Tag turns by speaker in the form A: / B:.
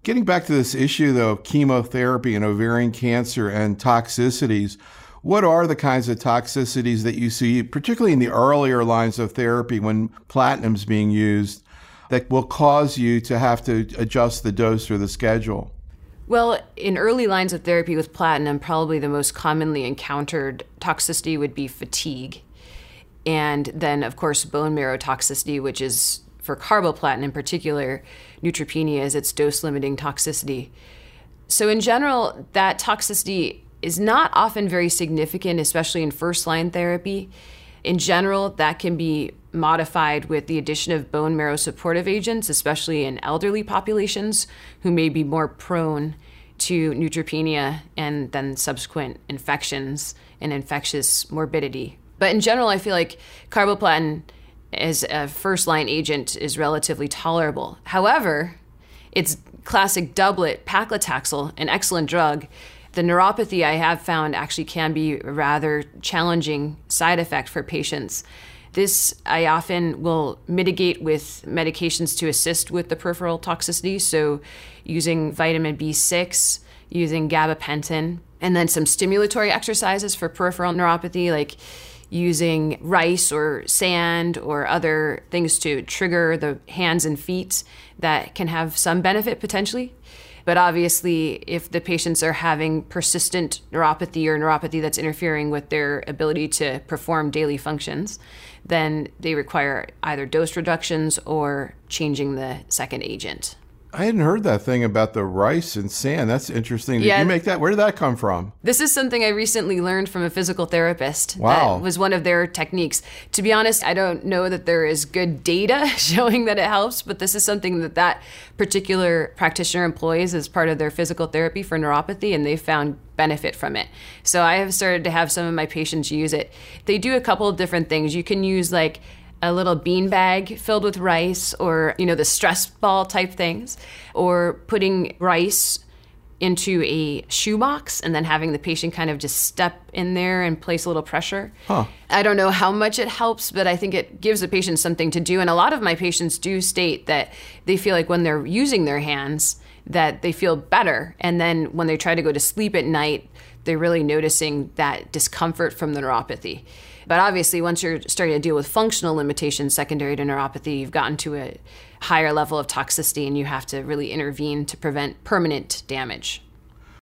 A: Getting back to this issue, though, of chemotherapy and ovarian cancer and toxicities, what are the kinds of toxicities that you see, particularly in the earlier lines of therapy when platinum's being used, that will cause you to have to adjust the dose or the schedule?
B: Well, in early lines of therapy with platinum, probably the most commonly encountered toxicity would be fatigue. And then, of course, bone marrow toxicity, which is, for carboplatin in particular, neutropenia is its dose-limiting toxicity. So in general, that toxicity is not often very significant, especially in first-line therapy. In general, that can be modified with the addition of bone marrow supportive agents, especially in elderly populations who may be more prone to neutropenia and then subsequent infections and infectious morbidity. But in general, I feel like carboplatin as a first-line agent is relatively tolerable. However, its classic doublet, paclitaxel, an excellent drug, the neuropathy I have found actually can be a rather challenging side effect for patients. This I often will mitigate with medications to assist with the peripheral toxicity, so using vitamin B6, using gabapentin, and then some stimulatory exercises for peripheral neuropathy, like using rice or sand or other things to trigger the hands and feet that can have some benefit potentially. But obviously, if the patients are having persistent neuropathy or neuropathy that's interfering with their ability to perform daily functions, then they require either dose reductions or changing the second agent.
A: I hadn't heard that thing about the rice and sand. That's interesting. Did you make that? Where did that come from?
B: This is something I recently learned from a physical therapist.
A: Wow.
B: That was one of their techniques. To be honest, I don't know that there is good data showing that it helps, but this is something that particular practitioner employs as part of their physical therapy for neuropathy, and they found benefit from it. So I have started to have some of my patients use it. They do a couple of different things. You can use like a little bean bag filled with rice, or, the stress ball type things, or putting rice into a shoebox and then having the patient kind of just step in there and place a little pressure. I don't know how much it helps, but I think it gives the patient something to do. And a lot of my patients do state that they feel like when they're using their hands that they feel better. And then when they try to go to sleep at night, they're really noticing that discomfort from the neuropathy. But obviously, once you're starting to deal with functional limitations secondary to neuropathy, you've gotten to a higher level of toxicity and you have to really intervene to prevent permanent damage.